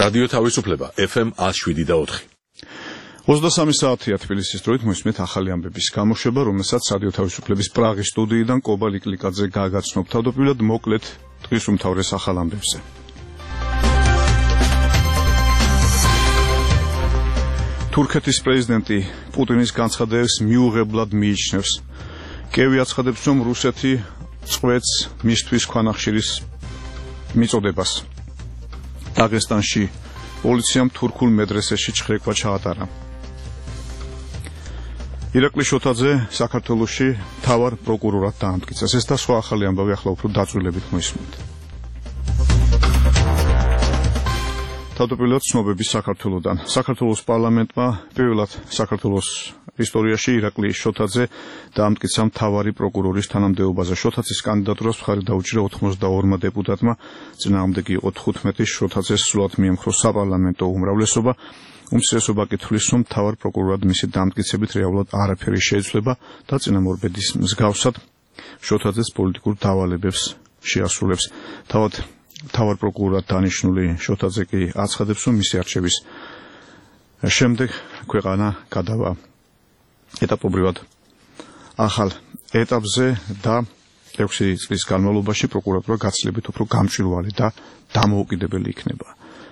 რადიო თავისუფლება FM 107.4. 23 საათია თბილისის დროით მოსმით ახალი ამბების გამოშვება, რომელსაც რადიო თავისუფლების პრაღის სტუდიიდან კობა ლიკლიკაძე გააგრძნობ. თავდაპირველად მოკლედ დღის უმთავრეს ახალ ამბებზე. თურქეთის პრეზიდენტი პუტინის განცხადებას მიუღებლად მიიჩნევს. კიევი აცხადებს, რომ რუსეთი წყვეტს მისთვის ქვანახშირის მიწოდებას. დაღესტანში პოლიციამ თურქულ მედრესეში ჩხრეკვა ჩაატარა. ირაკლი შოთაძე საქართველოში მთავარ პროკურორად დაამტკიცეს. ეს და სხვა ახალი ამბავი ახლა უფრო დაწვრილებით მოისმენთ. თავდაპირველად ცნობები საქართველოდან. საქართველოს პარლამენტმა პირველად საქართველოს ისტორიაში ირაკლი შოთაძე დაამტკიცა მთავარი პროკურორის თანამდებობაზე. შოთაძის კანდიდატურას მხარი დაუჭირა 82 დეპუტატმა, წინააღმდეგი იყო 15. შოთაძეს სრულად მიემხრო საპარლამენტო უმრავლესობა. უმცირესობა კითხვის, რომ მთავარ პროკურორად მისი დამტკიცებით რეალურად არაფერი შეიცვლება და წინამორბედის მსგავსად შოთაძეს პოლიტიკურ დავალებებს შეასრულებს. მთავარ პროკურორად დანიშნული შოთაძე კი აცხადებს, რომ მისი არჩევის შემდეგ ქვეყანა გადავა ეტაპობრივად ახალ ეტაპზე და 6 წლის განმავლობაში პროკურატურა გაცილებით უფრო გამჭვირვალე და დამოუკიდებელი იქნება.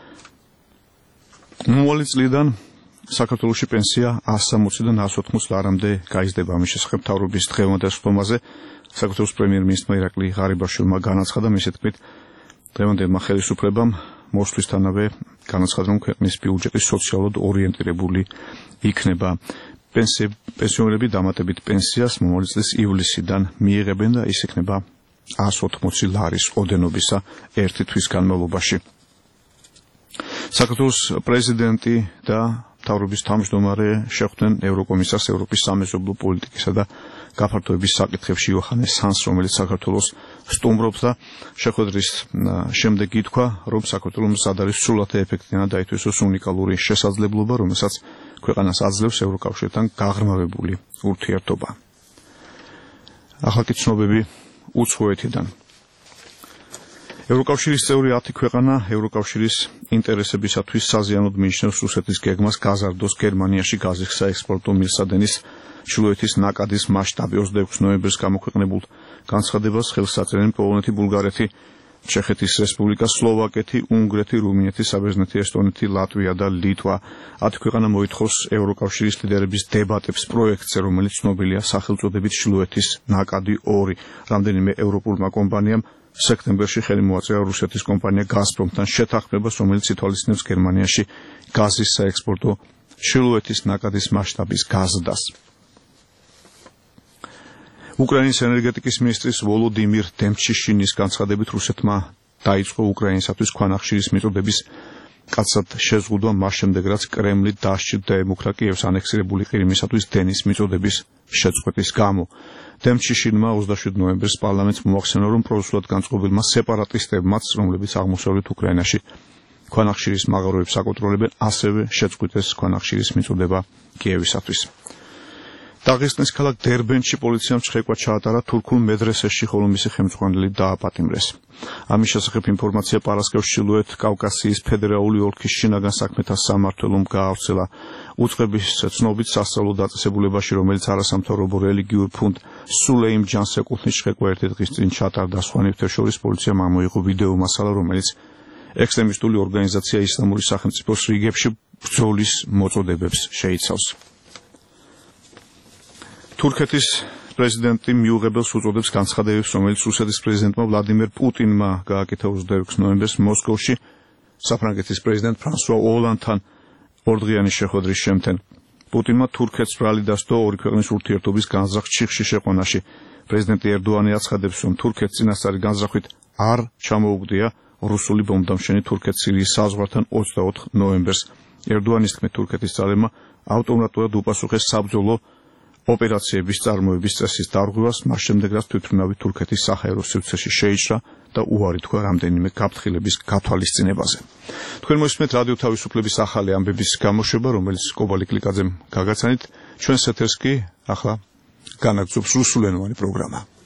მომავალი წლიდან საქართველოში პენსია 160-დან 180 ლარამდე გაიზრდება. ამის შესახებ მთავრობის დღევანდელ სხდომაზე საქართველოს პრემიერ-მინისტრმა ირაკლი ღარიბაშვილმა განაცხადა. მისი თქმით, დღევანდელმა ხელისუფლებამ მოსვლისთანავე განაცხადა, რომ ქვეყნის ბიუჯეტი სოციალურად ორიენტირებული იქნება. პენსიონერები დამატებით პენსიას მომავალი წლის ივლისიდან მიიღებენ და ის იქნება 180 ლარის ოდენობისა ერთი თვის განმავლობაში. საქართველოს პრეზიდენტი და მთავრობის თავმჯდომარე შეხვდნენ ევროკომისარს ევროპის სამეზობლო პოლიტიკისა და გაფართოების საკითხებში იოჰანეს ჰანს, რომელიც საქართველოს სტუმრობს და შეხვედრის შემდეგ ითქვა, რომ საქართველოს მზად არის სრულად ეფექტიანად დაითვისოს უნიკალური შესაძლებლობა, რომელსაც ქვეყანას აძლევს ევროკავშირთან გაღრმავებული ურთიერთობა. ახლა კი ცნობები უცხოეთიდან. ევროკავშირის წევრი 10 ქვეყანა ევროკავშირის ინტერესებისათვის საზიანოდ მიიჩნევს რუსეთის გეგმას გაზარდოს გერმანიაში გაზის საექსპორტო მილსადენის ჩრდილოეთის ნაკადის მასშტაბი. 26 ნოემბერს გამოქვეყნებულ განცხადებას ხელს აწერენ პოლონეთი, ბულგარეთი, ჩეხეთის რესპუბლიკა, სლოვაკეთი, უნგრეთი, რუმინეთი, საბერძნეთი, ესტონეთი, ლატვია და ლიტვა. 10 ქვეყანა მოითხოვს ევროკავშირის ლიდერების დებატებს პროექტზე, რომელიც ცნობილია სახელწოდებით ჩრდილოეთის ნაკადი 2. რამდენიმე ევროპულმა კომპანიამ სექტემბერში ხელი მოაწერა რუსეთის კომპანია გაზპრომთან შეთანხმებას, რომელიც ითვალისწინებს გერმანიაში გაზის საექსპორტო ჩრდილოეთის ნაკადის მასშტაბის გაზრდას. უკრაინის ენერგეტიკის მინისტრის ვოლოდიმირ დემჩიშინის განცხადებით, რუსეთმა დაიწყო უკრაინისათვის ქვანახშირის მიწოდების კაცად შეზღუდვა მას შემდეგ, რაც კრემლი დასჭირდა ემუქრა კიევს ანექსირებული ყირიმისათვის დენის მიწოდების შეწყვეტის გამო. დემჩიშინმა 27 ნოემბერს პარლამენტს მოახსენა, რომ პრორუსულად განწყობილმა სეპარატისტებმაც, რომლებიც აღმოსავლეთ უკრაინაში ქვანახშირის მაღაროებს აკონტროლებენ, ასევე შეწყვიტეს ქვანახშირის მიწოდება კიევისათვის. დაღესტნის ქალაქ დერბენში პოლიციამ ჩხრეკვა ჩაატარა თურქულ მედრესეში, ხოლო მისი ხელმძღვანელი დააპატიმრეს. ამის შესახებ ინფორმაცია პარასკევს ჩრდილოეთ კავკასიის ფედერალური ოლქის შინაგან საქმეთა სამმართველომ გაავრცელა. უწყების ცნობით სასწავლო დაწესებულებაში, რომელიც არასამთავრობო რელიგიურ ფონდ სულეიმ ჯანს ეკუთვნის, ჩხრეკვა ერთი დღის წინ ჩატარდა. სხვა ნივთებს შორის პოლიციამ ამოიღო ვიდეო მასალა, რომელიც ექსტრემისტული ორგანიზაცია ისლამური სახელმწიფოს რიგებში ბრძოლის მოწოდებებს შეიცავს. თურქეთის პრეზიდენტი მიუღებელს უწოდებს განცხადებებს, რომელიც რუსეთის პრეზიდენტმა ვლადიმერ პუტინმა გააკეთა 26 ნოემბერს მოსკოვში საფრანგეთის პრეზიდენტ ფრანსუა ოლანდთან ორდღიანი შეხვედრის შემთხვევით. პუტინმა თურქეთს ბრალი დასდო ორი ქვეყნის ურთიერთობის განზრახ ჩიხში შეყვანაში. პრეზიდენტი ერდოანი აცხადებს, რომ თურქეთს წინასწარი განზრახვით არ ჩამოუგდია რუსული ბომბდამშენი თურქეთის სირიის საზღვართან 24 ნოემბერს. ერდოანის თქმით, თურქეთის ძალებმა ავტომატურად უპასუხეს საბრძოლო ოპერაციების წარმოების წესის დარღვევას, მას შემდეგ რაც თვითმფრინავი თურქეთის საჰაერო სივრცეში შეიჭრა და უარი თქვა რამდენიმე გაფრთხილების გათვალისწინებაზე. თქვენ მოსმენთ რადიო თავისუფლების ახალი ამბების გამოშვება, რომელიც კობა ლიკლიკაძემ გაგაცანით. ჩვენს ეთერს კი ახლა განაგრძობს რუსულენოვანი პროგრამა.